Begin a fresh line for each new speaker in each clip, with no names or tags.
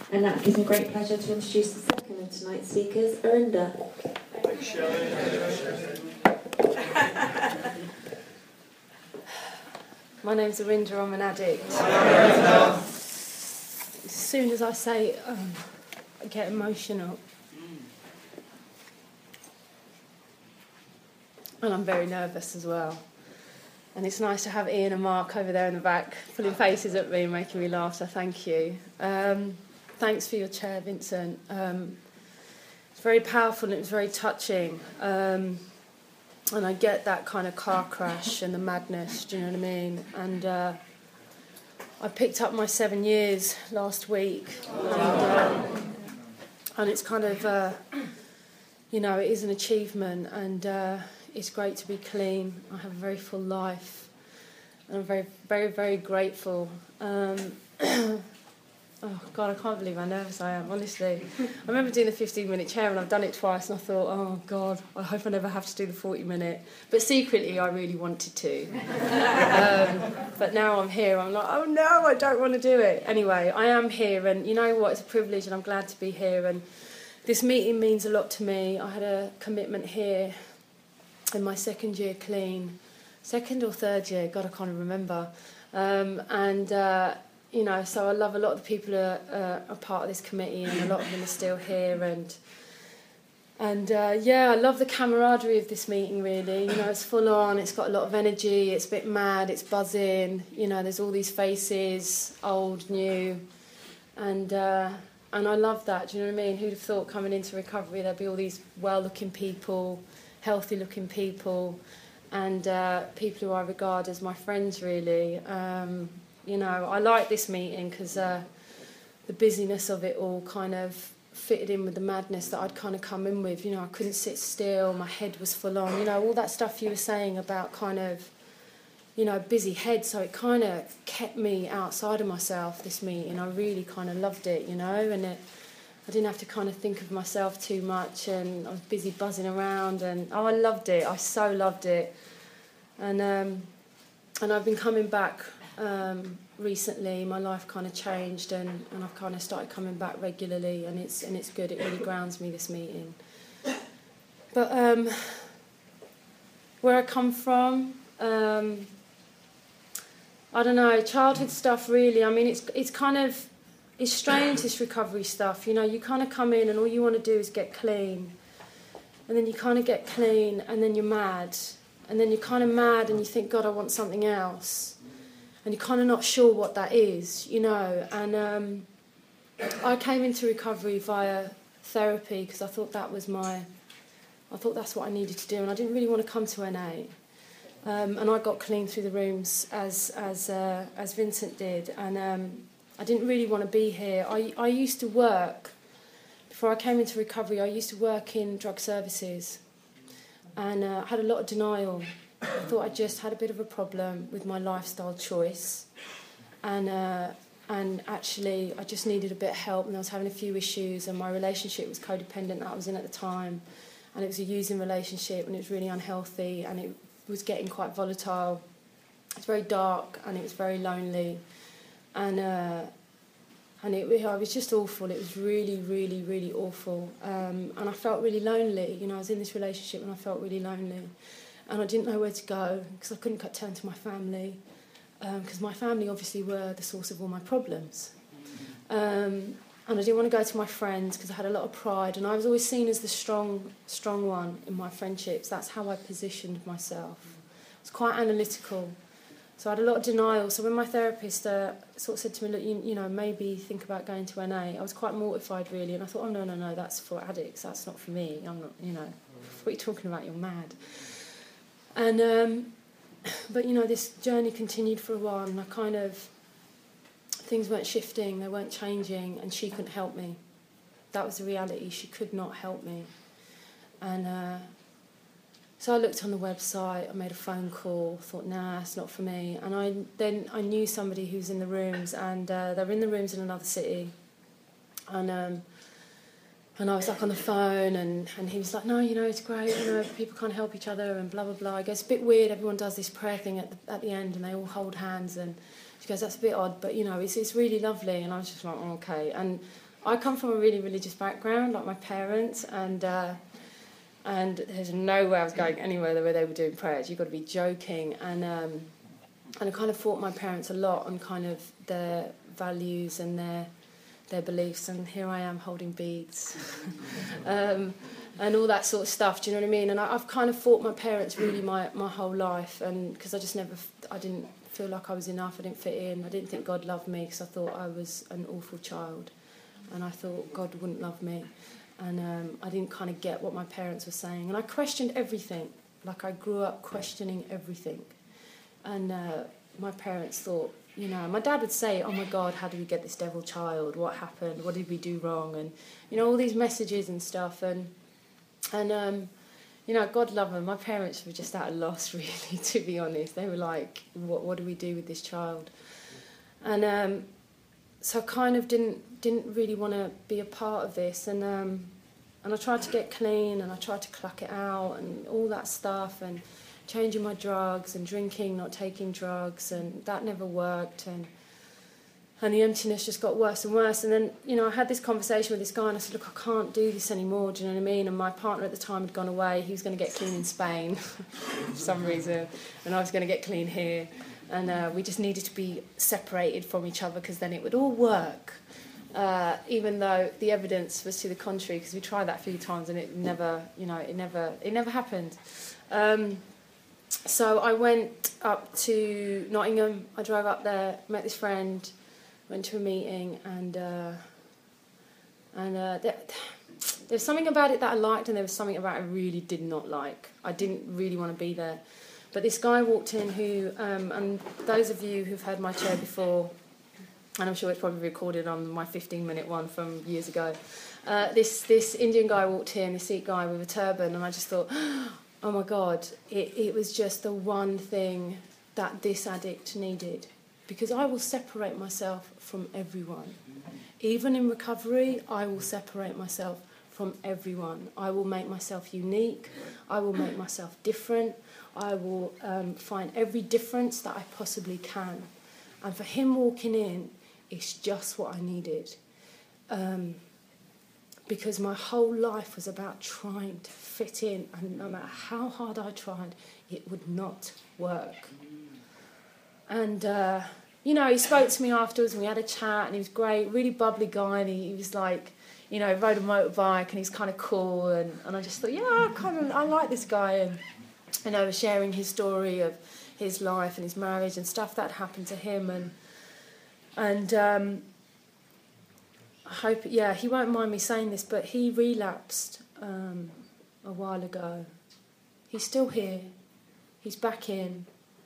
And that gives me great pleasure to introduce the second of tonight's speakers, Arinda.
Thanks, Shelley.
My name's Arinda, I'm an addict. As soon as I say it, I get emotional. And I'm very nervous as well. And it's nice to have Ian and Mark over there in the back pulling faces at me and making me laugh, so thank you. Thanks for your chair, Vincent. It's very powerful and it was very touching. And I get that kind of car crash and the madness, do you know what I mean? And I picked up my 7 years last week. And it's kind of, you know, it is an achievement, and it's great to be clean. I have a very full life. And I'm very, very, very grateful. Oh, God, I can't believe how nervous I am, honestly. I remember doing the 15-minute chair, and I've done it twice, and I thought, oh, God, I hope I never have to do the 40-minute. But secretly, I really wanted to. But now I'm here, I'm like, oh, no, I don't want to do it. Anyway, I am here, and you know what? It's a privilege, and I'm glad to be here. And this meeting means a lot to me. I had a commitment here in my second year clean. Second or third year, God, I can't remember. You know, so I love a lot of the people who are part of this committee, and a lot of them are still here. And yeah, I love the camaraderie of this meeting, really. You know, it's full on, it's got a lot of energy, it's a bit mad, it's buzzing. You know, there's all these faces, old, new. And I love that, do you know what I mean? Who'd have thought coming into recovery there'd be all these well-looking people, healthy-looking people, and people who I regard as my friends, really. You know, I like this meeting because the busyness of it all kind of fitted in with the madness that I'd kind of come in with. You know, I couldn't sit still, my head was full on. You know, all that stuff you were saying about kind of, you know, busy head. So it kind of kept me outside of myself, this meeting. I really kind of loved it, you know, and I didn't have to kind of think of myself too much, and I was busy buzzing around, and I loved it. I so loved it. And I've been coming back recently. My life kind of changed, and I've kind of started coming back regularly, and it's good. It really grounds me, this meeting. But where I come from, I don't know, childhood stuff, really. I mean, it's kind of, it's strange, this recovery stuff. You know, you kind of come in and all you want to do is get clean, and then you kind of get clean, and then you're mad, and then you're kind of mad, and you think, God, I want something else. And you're kind of not sure what that is, you know. And I came into recovery via therapy because I thought that's what I needed to do, and I didn't really want to come to NA. And I got clean through the rooms as Vincent did, and I didn't really want to be here. I used to work, before I came into recovery, I used to work in drug services, and I had a lot of denial. I thought I just had a bit of a problem with my lifestyle choice, and actually I just needed a bit of help, and I was having a few issues, and my relationship was codependent that I was in at the time, and it was a using relationship, and it was really unhealthy, and it was getting quite volatile. It was very dark, and it was very lonely, and it was just awful. It was really, really, really awful, and I felt really lonely. You know, I was in this relationship, and I felt really lonely. And I didn't know where to go because I couldn't turn to my family, because my family obviously were the source of all my problems. And I didn't want to go to my friends because I had a lot of pride, and I was always seen as the strong one in my friendships. That's how I positioned myself. I was quite analytical, so I had a lot of denial. So when my therapist sort of said to me, look, you know, maybe think about going to NA, I was quite mortified, really, and I thought, oh, no, that's for addicts, that's not for me. I'm not, you know, what are you talking about, you're mad. And, but, you know, this journey continued for a while, and things weren't shifting, they weren't changing, and she couldn't help me. That was the reality, she could not help me. And so I looked on the website, I made a phone call, thought, nah, it's not for me. And I knew somebody who's in the rooms, and they were in the rooms in another city. And I was like on the phone, and he was like, no, you know, it's great, you know, people can't help each other, and blah, blah, blah. I go, it's a bit weird, everyone does this prayer thing at the end, and they all hold hands, and she goes, that's a bit odd, but, you know, it's really lovely. And I was just like, oh, okay. And I come from a really religious background, like my parents, and there's no way I was going anywhere where they were doing prayers. You've got to be joking. And I kind of fought my parents a lot on kind of their values and their beliefs, and here I am holding beads and all that sort of stuff, do you know what I mean? And I've kind of fought my parents really my whole life, and because I didn't feel like I was enough, I didn't fit in, I didn't think God loved me because I thought I was an awful child, and I thought God wouldn't love me, and I didn't kind of get what my parents were saying, and I questioned everything, like I grew up questioning everything, and my parents thought, you know, my dad would say, oh my God, how did we get this devil child? What happened? What did we do wrong? And, you know, all these messages and stuff. And you know, God love them. My parents were just at a loss, really, to be honest. They were like, what do we do with this child? And so I kind of didn't really want to be a part of this. And I tried to get clean, and I tried to cluck it out and all that stuff, and changing my drugs and drinking, not taking drugs, and that never worked, and the emptiness just got worse and worse. And then, you know, I had this conversation with this guy, and I said, look, I can't do this anymore, do you know what I mean? And my partner at the time had gone away. He was going to get clean in Spain for some reason, and I was going to get clean here, and we just needed to be separated from each other because then it would all work, even though the evidence was to the contrary, because we tried that a few times and it never happened. So I went up to Nottingham. I drove up there, met this friend, went to a meeting, and there's something about it that I liked, and there was something about it I really did not like. I didn't really want to be there. But this guy walked in who, and those of you who've heard my chair before, and I'm sure it's probably recorded on my 15-minute one from years ago, this Indian guy walked in, this Sikh guy with a turban, and I just thought, oh my God, it was just the one thing that this addict needed. Because I will separate myself from everyone. Even in recovery, I will separate myself from everyone. I will make myself unique. I will make myself different. I will find every difference that I possibly can. And for him walking in, it's just what I needed. Because my whole life was about trying to fit in, and no matter how hard I tried, it would not work. And, you know, he spoke to me afterwards, and we had a chat, and he was great, really bubbly guy, and he was like, you know, rode a motorbike, and he's kind of cool, and I just thought, yeah, I like this guy, and, you know, sharing his story of his life and his marriage and stuff that happened to him, and I hope, yeah, he won't mind me saying this, but he relapsed a while ago. He's still here. He's back in.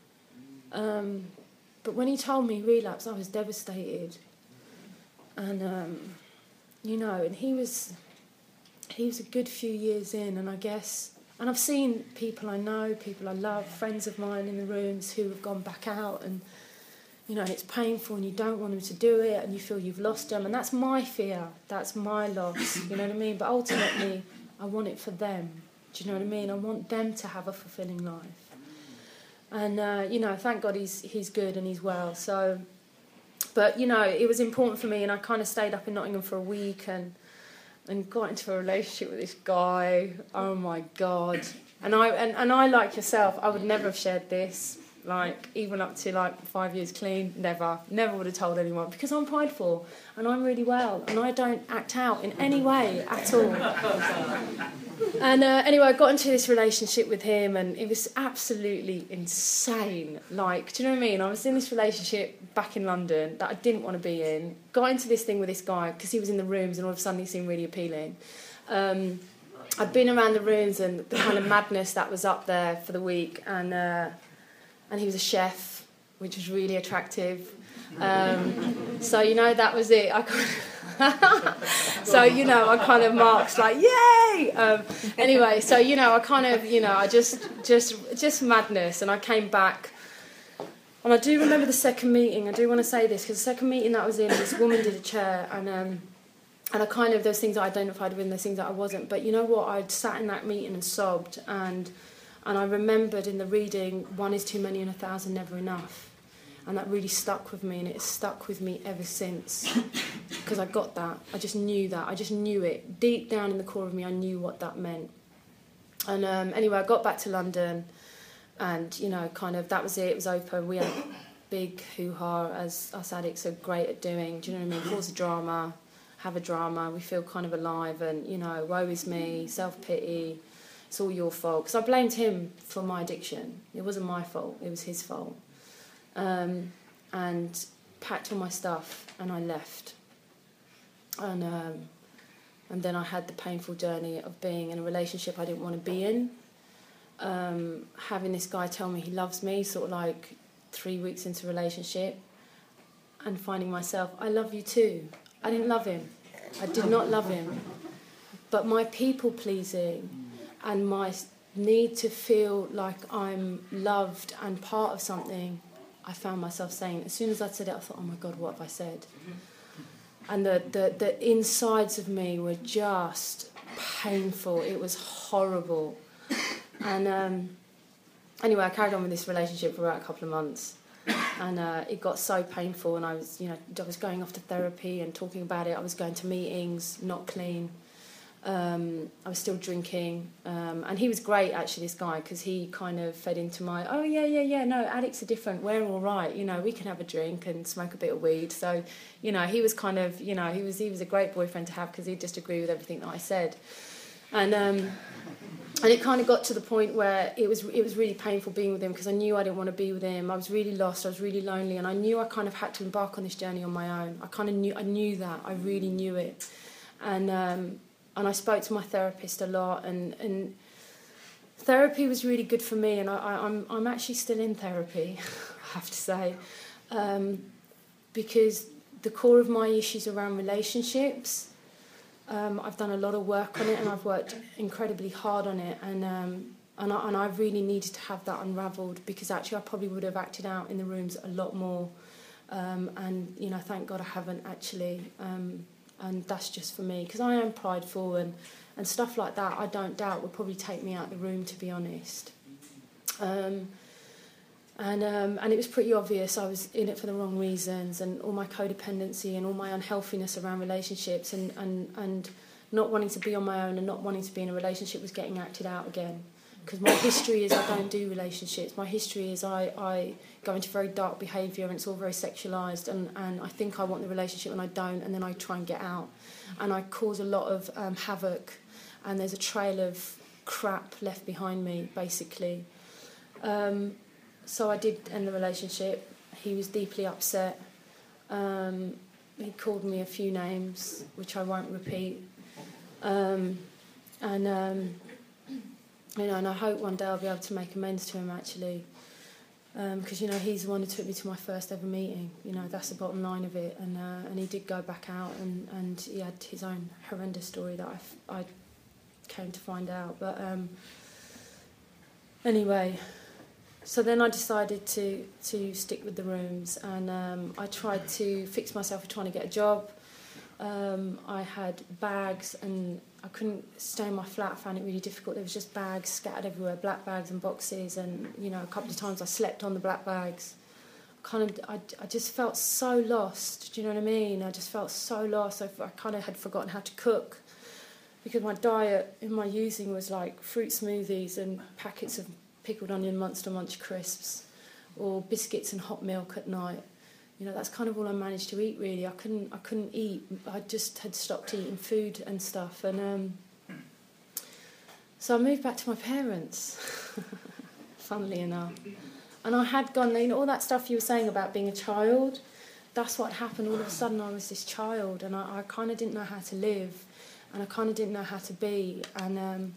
But when he told me he relapsed, I was devastated. And, you know, and he was a good few years in, and I guess, and I've seen people I know, people I love, friends of mine in the rooms who have gone back out, and, you know, and it's painful, and you don't want them to do it, and you feel you've lost them, and that's my fear, that's my loss, you know what I mean? But ultimately, I want it for them, do you know what I mean? I want them to have a fulfilling life. And, you know, thank God he's good and he's well, so, but, you know, it was important for me, and I kind of stayed up in Nottingham for a week, and got into a relationship with this guy. Oh my God! And I like yourself, I would never have shared this. Like, even up to like 5 years clean, never would have told anyone, because I'm prideful and I'm really well and I don't act out in any way at all. And anyway, I got into this relationship with him, and it was absolutely insane. Like, do you know what I mean? I was in this relationship back in London that I didn't want to be in. Got into this thing with this guy because he was in the rooms, and all of a sudden he seemed really appealing. I'd been around the rooms and the kind of madness that was up there for the week, and he was a chef, which was really attractive. So, you know, that was it. So, you know, I kind of marked like, yay! Anyway, so, you know, I kind of, you know, I just madness. And I came back, and I do remember the second meeting. I do want to say this, because the second meeting that I was in, this woman did a chair, and I kind of, those things I identified with, and those things that I wasn't. But you know what? I'd sat in that meeting and sobbed, and I remembered in the reading, 1 is too many and 1,000 never enough. And that really stuck with me, and it's stuck with me ever since. Because I got that. I just knew that. I just knew it. Deep down in the core of me, I knew what that meant. And anyway, I got back to London, and, you know, kind of that was it. It was open. We had a big hoo-ha, as us addicts are great at doing. Do you know what I mean? Cause a drama, have a drama. We feel kind of alive, and, you know, woe is me, self-pity. It's all your fault. Because I blamed him for my addiction. It wasn't my fault. It was his fault. And packed all my stuff, and I left. And then I had the painful journey of being in a relationship I didn't want to be in. Having this guy tell me he loves me, sort of like 3 weeks into a relationship, and finding myself, I love you too. I didn't love him. I did not love him. But my people-pleasing and my need to feel like I'm loved and part of something, I found myself saying, as soon as I'd said it, I thought, oh my God, what have I said? And the insides of me were just painful. It was horrible. And anyway, I carried on with this relationship for about a couple of months. And it got so painful, and I was going off to therapy and talking about it. I was going to meetings, not clean. I was still drinking. And he was great, actually, this guy, because he kind of fed into my, oh, yeah, no, addicts are different. We're all right. You know, we can have a drink and smoke a bit of weed. So, you know, he was kind of, you know, he was a great boyfriend to have because he'd just agree with everything that I said. And it kind of got to the point where it was really painful being with him, because I knew I didn't want to be with him. I was really lost. I was really lonely, and I knew I kind of had to embark on this journey on my own. I knew that. I really knew it. And I spoke to my therapist a lot, and therapy was really good for me. And I'm actually still in therapy, I have to say, because the core of my issues around relationships. I've done a lot of work on it, and I've worked incredibly hard on it, and I really needed to have that unravelled, because actually I probably would have acted out in the rooms a lot more, and, you know, thank God I haven't actually, and that's just for me, because I am prideful, and stuff like that, I don't doubt, would probably take me out of the room, to be honest. And it was pretty obvious I was in it for the wrong reasons, and all my codependency and all my unhealthiness around relationships and not wanting to be on my own and not wanting to be in a relationship was getting acted out again. Because my history is I don't do relationships. My history is I go into very dark behaviour, and it's all very sexualised, and I think I want the relationship and I don't, and then I try and get out. And I cause a lot of havoc, and there's a trail of crap left behind me, basically. So I did end the relationship. He was deeply upset. He called me a few names, which I won't repeat. You know, and I hope one day I'll be able to make amends to him, actually. Because, you know, he's the one who took me to my first ever meeting. You know, that's the bottom line of it. And he did go back out, and he had his own horrendous story that I came to find out. But anyway, so then I decided to stick with the rooms, and I tried to fix myself for trying to get a job. I had bags, and I couldn't stay in my flat. I found it really difficult. There was just bags scattered everywhere, black bags and boxes, and, you know, a couple of times I slept on the black bags. I just felt so lost, do you know what I mean? I just felt so lost. I kind of had forgotten how to cook, because my diet in my using was like fruit smoothies and packets of pickled onion Monster Munch crisps, or biscuits and hot milk at night. You know, that's kind of all I managed to eat, really. I couldn't eat. I just had stopped eating food and stuff. And so I moved back to my parents, funnily enough. And I had gone, you know, all that stuff you were saying about being a child, that's what happened. All of a sudden I was this child, and I kind of didn't know how to live, and I kind of didn't know how to be. And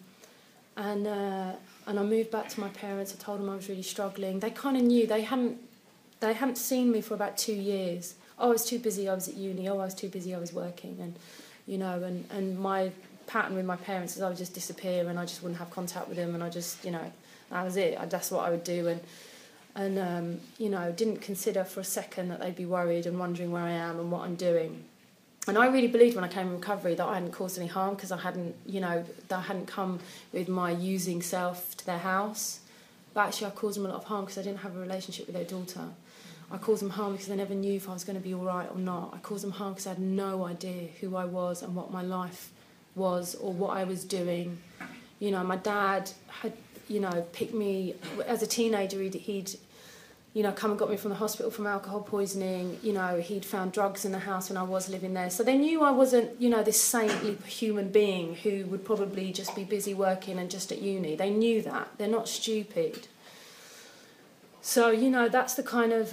I moved back to my parents. I told them I was really struggling. They kind of knew. They hadn't seen me for about 2 years. Oh, I was too busy, I was at uni. Oh, I was too busy, I was working. And, you know, and my pattern with my parents is I would just disappear, and I just wouldn't have contact with them, and I just, you know, that was it. That's what I would do. And you know, didn't consider for a second that they'd be worried and wondering where I am and what I'm doing. And I really believed when I came in recovery that I hadn't caused any harm, because I hadn't, you know, that I hadn't come with my using self to their house. But actually I caused them a lot of harm, because I didn't have a relationship with their daughter. I caused them harm because I never knew if I was going to be all right or not. I caused them harm because I had no idea who I was and what my life was or what I was doing. You know, my dad had, you know, picked me as a teenager. He'd you know, come and got me from the hospital from alcohol poisoning. You know, he'd found drugs in the house when I was living there. So they knew I wasn't, you know, this saintly human being who would probably just be busy working and just at uni. They knew that. They're not stupid. So, you know, that's the kind of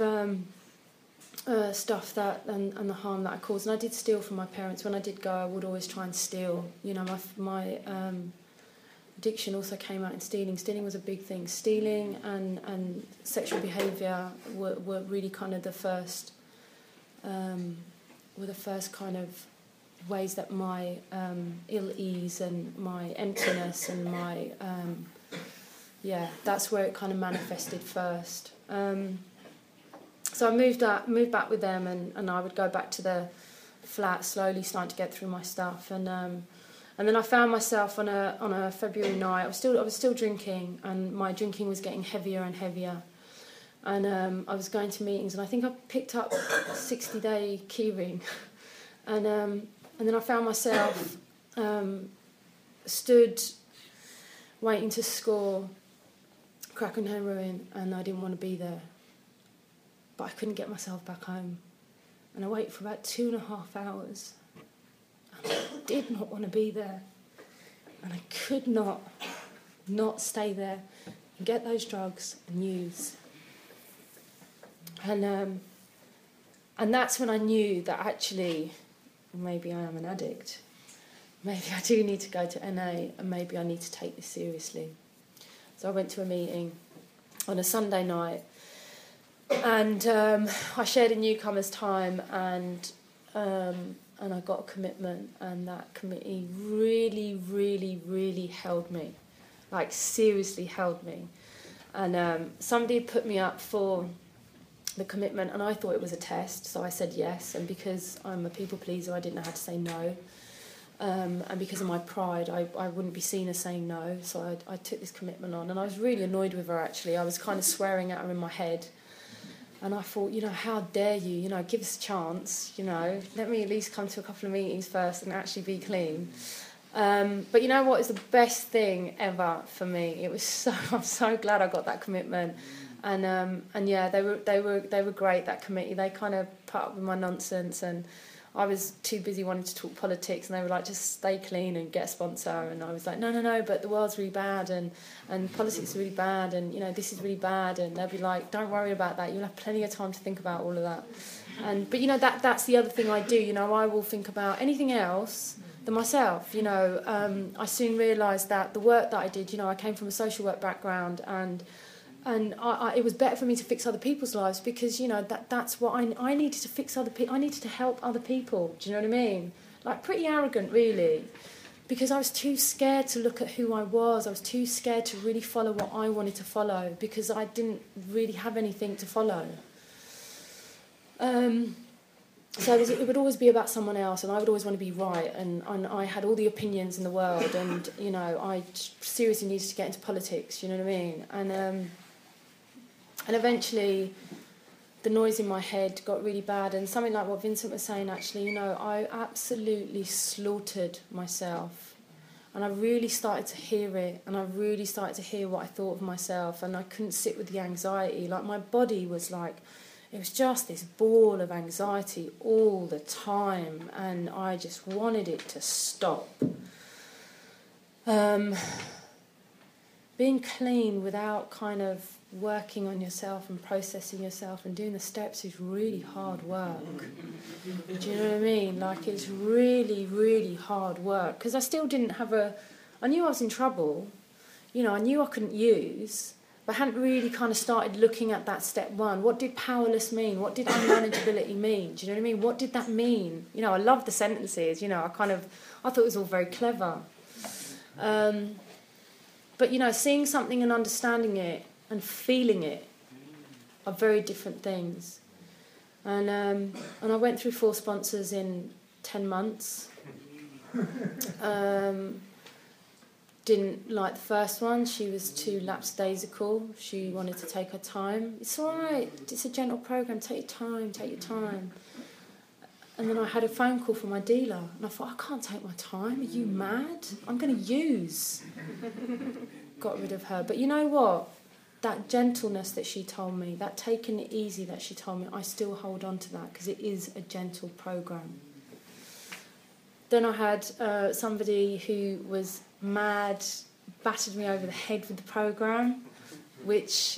stuff that and the harm that I caused. And I did steal from my parents. When I did go, I would always try and steal. You know, my addiction also came out in stealing. Stealing was a big thing. Stealing and sexual behaviour were really kind of the first kind of ways that my ill ease and my emptiness and my that's where it kind of manifested first. So I moved back with them, and I would go back to the flat, slowly starting to get through my stuff, and then I found myself on a February night. I was still drinking, and my drinking was getting heavier and heavier. And I was going to meetings, and I think I picked up a 60-day keyring, and then I found myself stood waiting to score crack and heroin, and I didn't want to be there, but I couldn't get myself back home, and I waited for about 2.5 hours. I did not want to be there, and I could not stay there and get those drugs and use. And that's when I knew that actually maybe I am an addict. Maybe I do need to go to NA, and maybe I need to take this seriously. So I went to a meeting on a Sunday night, and I shared a newcomer's time, and I got a commitment, and that committee really, really, really held me, like seriously held me. And somebody put me up for the commitment, and I thought it was a test, so I said yes. And because I'm a people pleaser, I didn't know how to say no. And because of my pride, I wouldn't be seen as saying no, so I took this commitment on. And I was really annoyed with her, actually. I was kind of swearing at her in my head. And I thought, you know, how dare you, you know, give us a chance, you know, let me at least come to a couple of meetings first and actually be clean. But you know what is the best thing ever for me? I'm so glad I got that commitment. And yeah, they were great, that committee. They kind of put up with my nonsense, and I was too busy wanting to talk politics, and they were like, just stay clean and get a sponsor. And I was like, no, but the world's really bad, and politics is really bad, and, you know, this is really bad. And they'll be like, don't worry about that. You'll have plenty of time to think about all of that. But, you know, that's the other thing I do. You know, I will think about anything else than myself. You know, I soon realised that the work that I did, you know, I came from a social work background, and it was better for me to fix other people's lives, because, you know, that's what I needed to fix other people. I needed to help other people. Do you know what I mean? Like, pretty arrogant, really, because I was too scared to look at who I was. I was too scared to really follow what I wanted to follow, because I didn't really have anything to follow. So it would always be about someone else, and I would always want to be right, and I had all the opinions in the world, and, you know, I seriously needed to get into politics. You know what I mean? And eventually, the noise in my head got really bad, and something like what Vincent was saying, actually, you know, I absolutely slaughtered myself, and I really started to hear it, and I really started to hear what I thought of myself, and I couldn't sit with the anxiety. Like, my body was like, it was just this ball of anxiety all the time, and I just wanted it to stop. Being clean without kind of working on yourself and processing yourself and doing the steps is really hard work. Do you know what I mean? Like, it's really, really hard work. Because I still didn't have I knew I was in trouble. You know, I knew I couldn't use, but I hadn't really kind of started looking at that step one. What did powerless mean? What did unmanageability mean? Do you know what I mean? What did that mean? You know, I loved the sentences. You know, I thought it was all very clever. But, you know, seeing something and understanding it and feeling it are very different things. And I went through 4 sponsors in 10 months. didn't like the first one. She was too lapsdaisical. She wanted to take her time. It's all right. It's a gentle program. Take your time. Take your time. And then I had a phone call from my dealer, and I thought, I can't take my time. Are you mad? I'm going to use. Got rid of her. But you know what? That gentleness that she told me, that taking it easy that she told me, I still hold on to that because it is a gentle program. Then I had somebody who was mad, battered me over the head with the program, which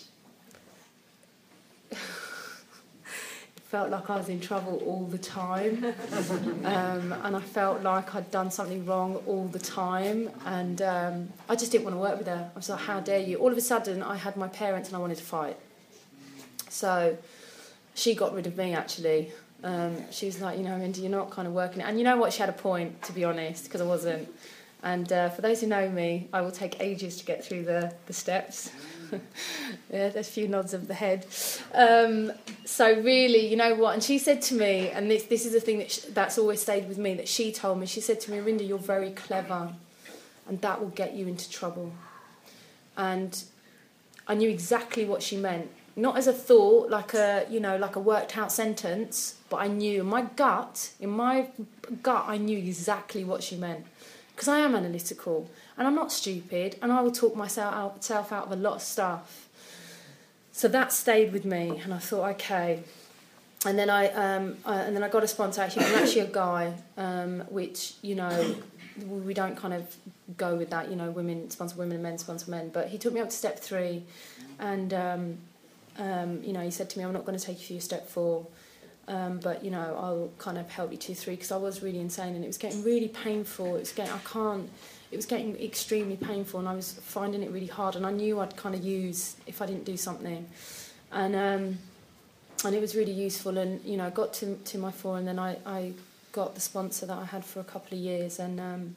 felt like I was in trouble all the time, and I felt like I'd done something wrong all the time, and I just didn't want to work with her. I was like, how dare you? All of a sudden, I had my parents and I wanted to fight. So she got rid of me, actually. She was like, Mindy, you're not kind of working it. And you know what? She had a point, to be honest, because I wasn't. And for those who know me, I will take ages to get through the steps. Yeah, there's a few nods of the head. So really, you know what? And she said to me, and this is the thing that's always stayed with me, that she told me. She said to me, Rinda, you're very clever, and that will get you into trouble. And I knew exactly what she meant. Not as a thought, like a worked out sentence, but I knew in my gut, I knew exactly what she meant. Because I am analytical, and I'm not stupid, and I will talk myself out of a lot of stuff. So that stayed with me, and I thought, okay. And then I got a sponsor. Actually, I'm actually a guy, which we don't kind of go with that. Women sponsor women, and men sponsor men. But he took me up to step 3, and he said to me, I'm not going to take you through step 4. But I'll kind of help you to 3, because I was really insane and it was getting really painful. It was getting extremely painful, and I was finding it really hard. And I knew I'd kind of use if I didn't do something, and it was really useful. And I got to my 4, and then I got the sponsor that I had for a couple of years, and then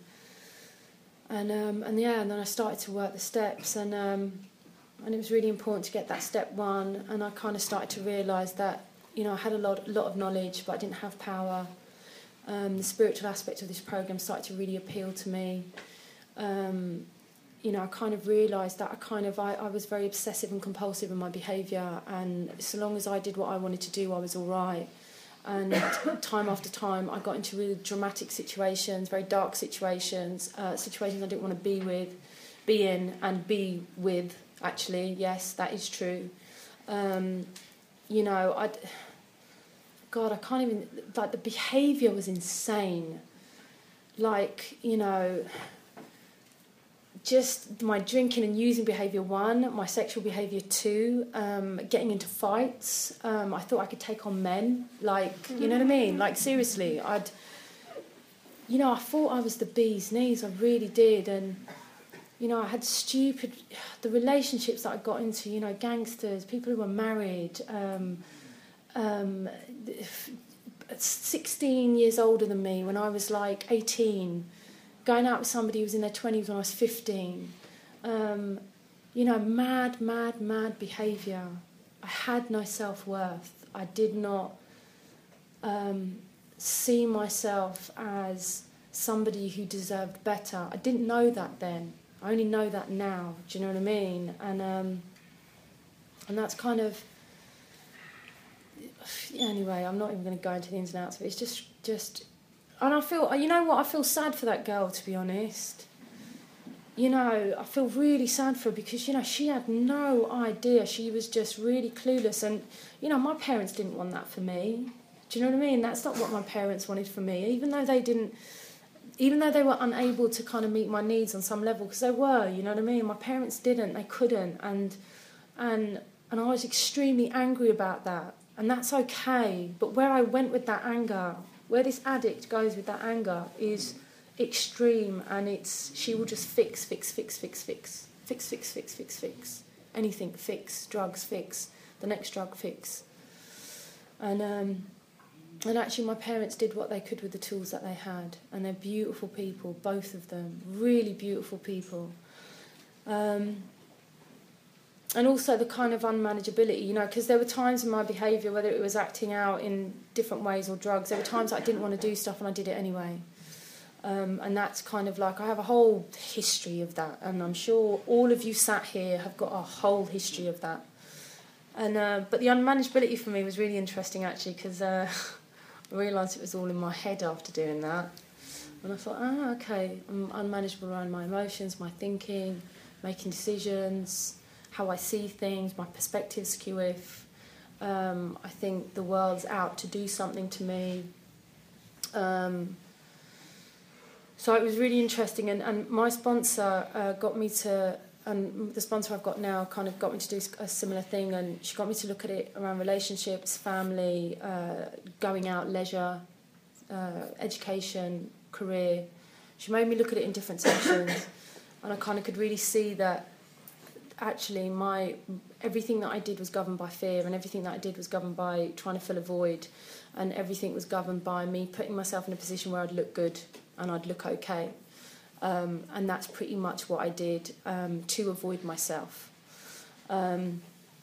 I started to work the steps, and it was really important to get that step 1. And I kind of started to realise that. I had a lot of knowledge, but I didn't have power. The spiritual aspect of this program started to really appeal to me. I kind of realised that I was very obsessive and compulsive in my behaviour, and so long as I did what I wanted to do, I was all right. And time after time, I got into really dramatic situations, very dark situations, situations I didn't want to be in, actually. Yes, that is true. I can't even, like, the behaviour was insane. Like, just my drinking and using behaviour 1, my sexual behaviour 2, getting into fights. I thought I could take on men. Like, you know what I mean? Like, seriously, I thought I was the bee's knees. I really did. And, I had the relationships that I got into, gangsters, people who were married, 16 years older than me when I was like 18, going out with somebody who was in their 20s when I was 15. Mad behaviour. I had no self-worth. I did not see myself as somebody who deserved better. I didn't know that then. I only know that now. Do you know what I mean? And that's kind of... Anyway, I'm not even going to go into the ins and outs of it. It's just... And I feel... You know what? I feel sad for that girl, to be honest. I feel really sad for her because, she had no idea. She was just really clueless. And, my parents didn't want that for me. Do you know what I mean? That's not what my parents wanted for me. Even though they were unable to kind of meet my needs on some level, because they were, you know what I mean? My parents didn't, they couldn't, and I was extremely angry about that, and that's okay. But where I went with that anger, where this addict goes with that anger, is extreme, and she will just fix, anything, fix, drugs, fix, the next drug, fix, and actually my parents did what they could with the tools that they had, and they're beautiful people, both of them, really beautiful people. And also the kind of unmanageability, because there were times in my behaviour, whether it was acting out in different ways or drugs, there were times that I didn't want to do stuff and I did it anyway. And that's kind of like, I have a whole history of that, and I'm sure all of you sat here have got a whole history of that. And but the unmanageability for me was really interesting, actually, because I realised it was all in my head after doing that. And I thought, okay, I'm unmanageable around my emotions, my thinking, making decisions, how I see things, my perspective's skew if. I think the world's out to do something to me. So it was really interesting, and my sponsor got me to, and the sponsor I've got now kind of got me to do a similar thing, and she got me to look at it around relationships, family, going out, leisure, education, career. She made me look at it in different sections, and I kind of could really see that actually everything that I did was governed by fear, and everything that I did was governed by trying to fill a void, and everything was governed by me putting myself in a position where I'd look good and I'd look okay. And that's pretty much what I did to avoid myself. And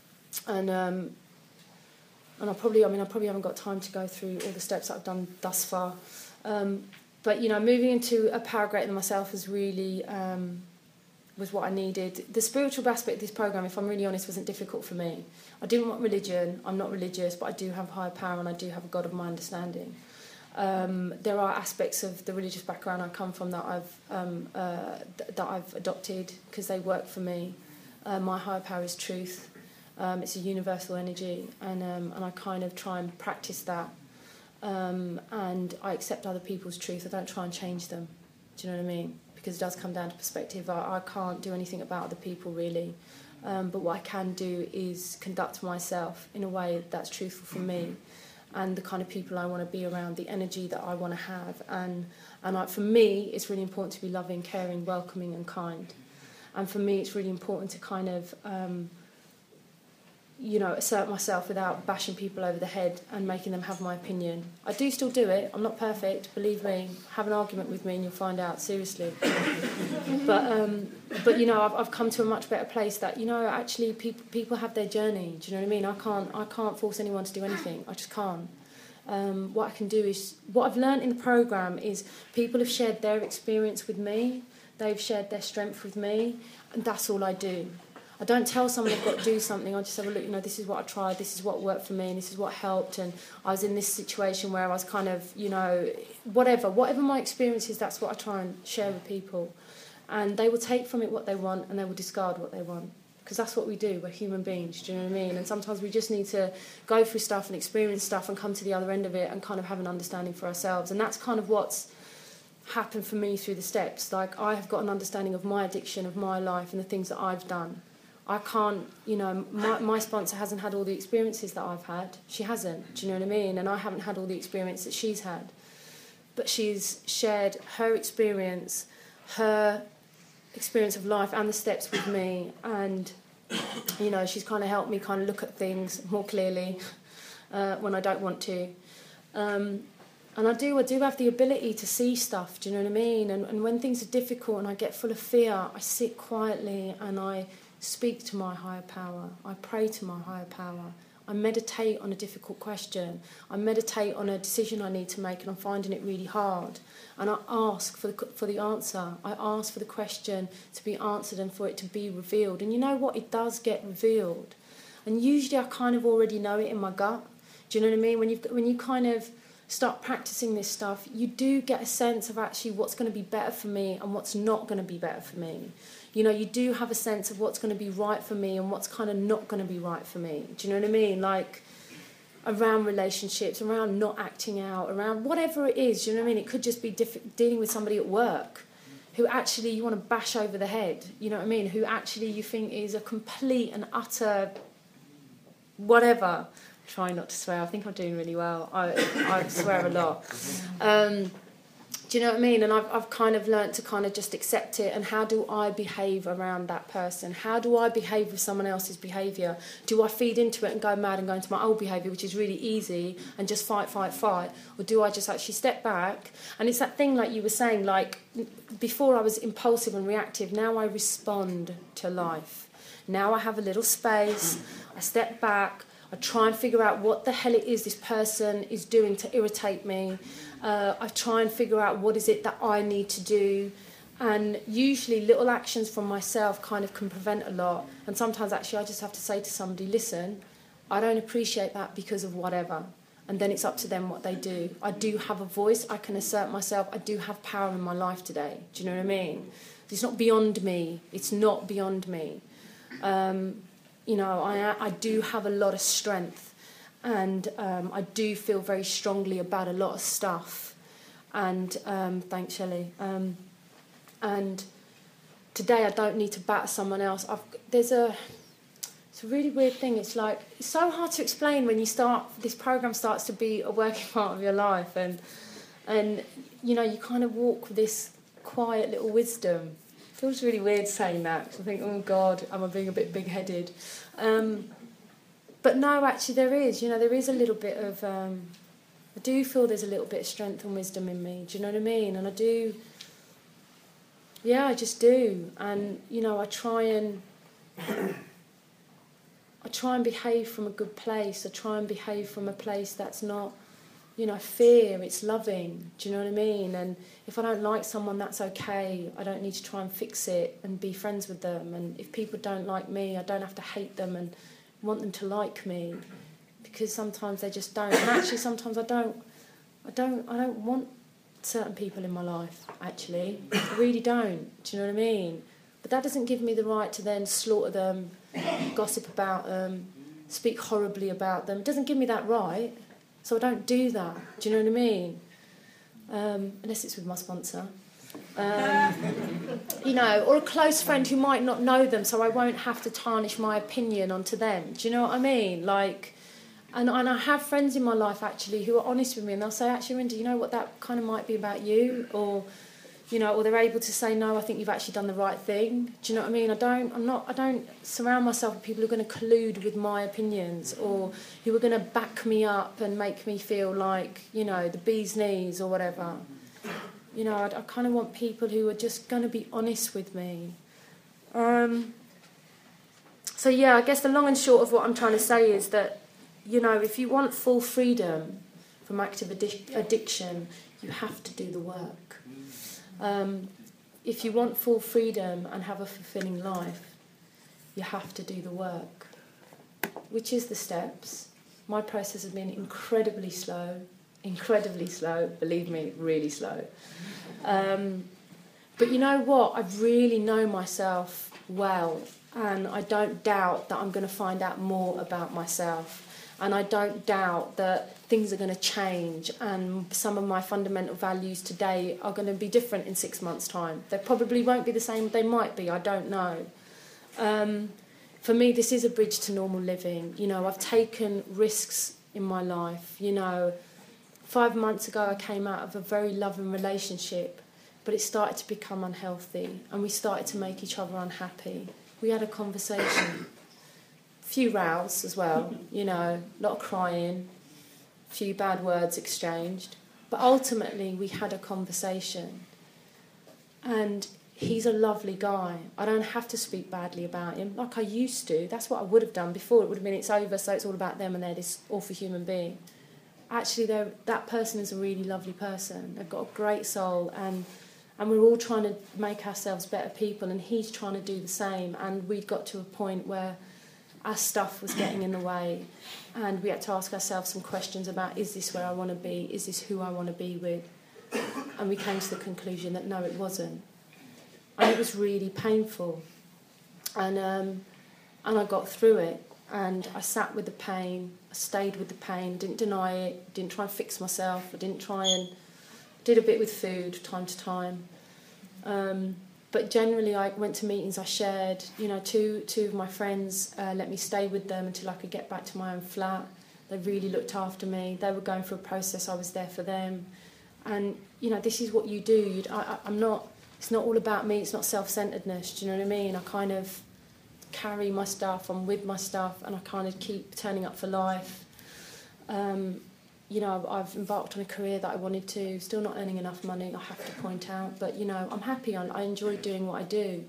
I probably haven't got time to go through all the steps that I've done thus far. But moving into a power greater than myself was really was what I needed. The spiritual aspect of this program, if I'm really honest, wasn't difficult for me. I didn't want religion. I'm not religious, but I do have a higher power, and I do have a God of my understanding. There are aspects of the religious background I come from that I've adopted because they work for me. My higher power is truth. It's a universal energy, and I kind of try and practice that. And I accept other people's truth. I don't try and change them. Do you know what I mean? Because it does come down to perspective. I can't do anything about other people really, but what I can do is conduct myself in a way that's truthful for me, and the kind of people I want to be around, the energy that I want to have. And for me, it's really important to be loving, caring, welcoming and kind. And for me, it's really important to kind of, assert myself without bashing people over the head and making them have my opinion. I do still do it. I'm not perfect, believe me. Have an argument with me and you'll find out, seriously. But I've come to a much better place that, actually people have their journey. Do you know what I mean? I can't force anyone to do anything. I just can't. What I can do is, what I've learned in the programme is people have shared their experience with me. They've shared their strength with me, and that's all I do. I don't tell someone they've got to do something. I just say, well, look, this is what I tried, this is what worked for me, and this is what helped, and I was in this situation where I was kind of, whatever my experience is, that's what I try and share with people. And they will take from it what they want, and they will discard what they want. Because that's what we do, we're human beings, do you know what I mean? And sometimes we just need to go through stuff and experience stuff and come to the other end of it and kind of have an understanding for ourselves. And that's kind of what's happened for me through the steps. Like, I have got an understanding of my addiction, of my life, and the things that I've done. I can't, my sponsor hasn't had all the experiences that I've had. She hasn't, do you know what I mean? And I haven't had all the experience that she's had. But she's shared her experience of life and the steps with me. And, she's kind of helped me kind of look at things more clearly when I don't want to. And I do have the ability to see stuff, do you know what I mean? And when things are difficult and I get full of fear, I sit quietly and I speak to my higher power. I pray to my higher power. I meditate on a difficult question. I meditate on a decision I need to make and I'm finding it really hard. And I ask for the answer. I ask for the question to be answered and for it to be revealed. And you know what? It does get revealed. And usually I kind of already know it in my gut. Do you know what I mean? When you kind of start practicing this stuff, you do get a sense of actually what's going to be better for me and what's not going to be better for me. You do have a sense of what's going to be right for me and what's kind of not going to be right for me. Do you know what I mean? Like, around relationships, around not acting out, around whatever it is, do you know what I mean? It could just be dealing with somebody at work who actually you want to bash over the head, you know what I mean? Who actually you think is a complete and utter whatever. Try not to swear. I think I'm doing really well. I swear a lot. Do you know what I mean? And I've kind of learnt to kind of just accept it. And how do I behave around that person? How do I behave with someone else's behaviour? Do I feed into it and go mad and go into my old behaviour, which is really easy, and just fight? Or do I just actually step back? And it's that thing like you were saying, like, before I was impulsive and reactive, now I respond to life. Now I have a little space, I step back, I try and figure out what the hell it is this person is doing to irritate me, I try and figure out what is it that I need to do. And usually little actions from myself kind of can prevent a lot. And sometimes actually I just have to say to somebody, listen, I don't appreciate that because of whatever. And then it's up to them what they do. I do have a voice. I can assert myself. I do have power in my life today. Do you know what I mean? It's not beyond me. It's not beyond me. You know, I do have a lot of strength. And I do feel very strongly about a lot of stuff. And thanks, Shelley. And today I don't need to batter someone else. It's a really weird thing. It's like, it's so hard to explain when this program starts to be a working part of your life. And you know, you kind of walk with this quiet little wisdom. It feels really weird saying that, because I think, oh God, am I being a bit big-headed? But no, actually there is. You know, there is a little bit of... I do feel there's a little bit of strength and wisdom in me. Do you know what I mean? And I do... Yeah, I just do. And, you know, I try and behave from a good place. I try and behave from a place that's not, you know, fear. It's loving. Do you know what I mean? And if I don't like someone, that's okay. I don't need to try and fix it and be friends with them. And if people don't like me, I don't have to hate them and want them to like me, because sometimes they just don't. And actually, sometimes I don't want certain people in my life, actually. I really don't. Do you know what I mean? But that doesn't give me the right to then slaughter them, gossip about them, speak horribly about them. It doesn't give me that right, so I don't do that. Do you know what I mean? Unless it's with my sponsor. You know, or a close friend who might not know them, so I won't have to tarnish my opinion onto them. Do you know what I mean? Like... And I have friends in my life, actually, who are honest with me, and they'll say, actually, Rinda, you know what, that kind of might be about you, or, you know, or they're able to say, no, I think you've actually done the right thing. Do you know what I mean? I don't surround myself with people who are going to collude with my opinions, or who are going to back me up and make me feel like, you know, the bee's knees or whatever. You know, I kind of want people who are just going to be honest with me. So, yeah, I guess the long and short of what I'm trying to say is that, you know, if you want full freedom from active addiction, you have to do the work. If you want full freedom and have a fulfilling life, you have to do the work, which is the steps. My process has been incredibly slow, believe me, really slow. But you know what? I really know myself well, and I don't doubt that I'm going to find out more about myself. And I don't doubt that things are going to change, and some of my fundamental values today are going to be different in 6 months' time. They probably won't be the same, they might be, I don't know. For me, this is a bridge to normal living. You know, I've taken risks in my life. You know, 5 months ago I came out of a very loving relationship, but it started to become unhealthy, and we started to make each other unhappy. We had a conversation. Few rows as well, you know, a lot of crying, a few bad words exchanged. But ultimately, we had a conversation. And he's a lovely guy. I don't have to speak badly about him like I used to. That's what I would have done before. It would have been, it's over, so it's all about them and they're this awful human being. Actually, that person is a really lovely person. They've got a great soul, and we're all trying to make ourselves better people, and he's trying to do the same. And we got to a point where our stuff was getting in the way, and we had to ask ourselves some questions about, is this where I want to be? Is this who I want to be with? And we came to the conclusion that no, it wasn't. And it was really painful. And I got through it, and I sat with the pain, I stayed with the pain, didn't deny it, didn't try and fix myself, I didn't try and... did a bit with food, time to time. But generally, I went to meetings, I shared, you know, two of my friends let me stay with them until I could get back to my own flat. They really looked after me. They were going through a process, I was there for them. And, you know, this is what you do. I'm not, it's not all about me, it's not self-centeredness, do you know what I mean? I kind of carry my stuff, I'm with my stuff, and I kind of keep turning up for life. You know, I've embarked on a career that I wanted to, still not earning enough money, I have to point out, but, you know, I'm happy, I enjoy doing what I do.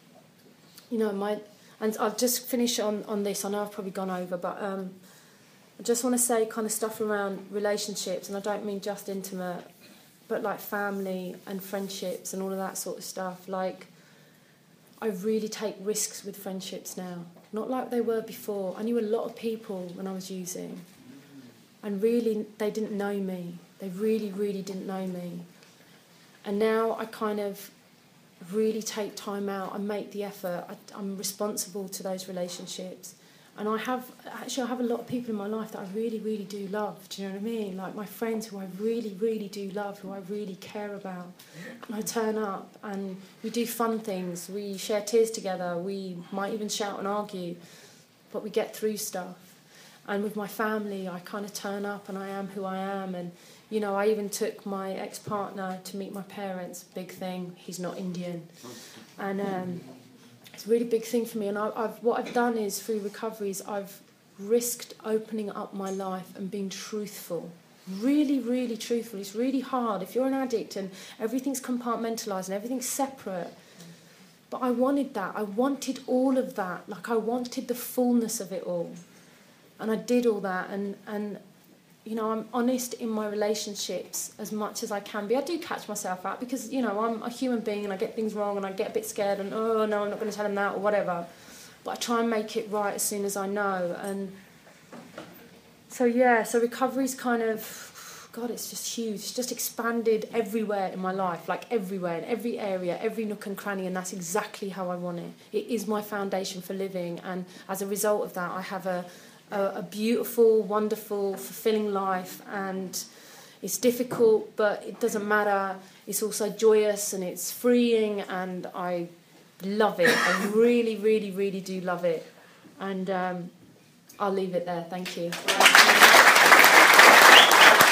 You know, and I'll just finish on this, I know I've probably gone over, but I just want to say kind of stuff around relationships, and I don't mean just intimate, but like family and friendships and all of that sort of stuff. Like, I really take risks with friendships now, not like they were before. I knew a lot of people when I was using, and really they didn't know me. They really, really didn't know me. And now I kind of really take time out and make the effort. I'm responsible to those relationships. And I have a lot of people in my life that I really, really do love. Do you know what I mean? Like my friends who I really, really do love, who I really care about. And I turn up and we do fun things. We share tears together. We might even shout and argue, but we get through stuff. And with my family, I kind of turn up and I am who I am. And, you know, I even took my ex-partner to meet my parents. Big thing. He's not Indian. And it's a really big thing for me. And what I've done is, through recoveries, I've risked opening up my life and being truthful. Really, really truthful. It's really hard if you're an addict and everything's compartmentalised and everything's separate. But I wanted that. I wanted all of that. Like, I wanted the fullness of it all. And I did all that. And you know, I'm honest in my relationships as much as I can be. I do catch myself out because, you know, I'm a human being and I get things wrong and I get a bit scared and, oh, no, I'm not going to tell him that or whatever. But I try and make it right as soon as I know. And so, yeah, so recovery's kind of, God, it's just huge. It's just expanded everywhere in my life, like everywhere, in every area, every nook and cranny, and that's exactly how I want it. It is my foundation for living, and as a result of that, I have a beautiful, wonderful, fulfilling life, and it's difficult, but it doesn't matter. It's also joyous and it's freeing, and I love it. I really, really, really do love it. And I'll leave it there. Thank you.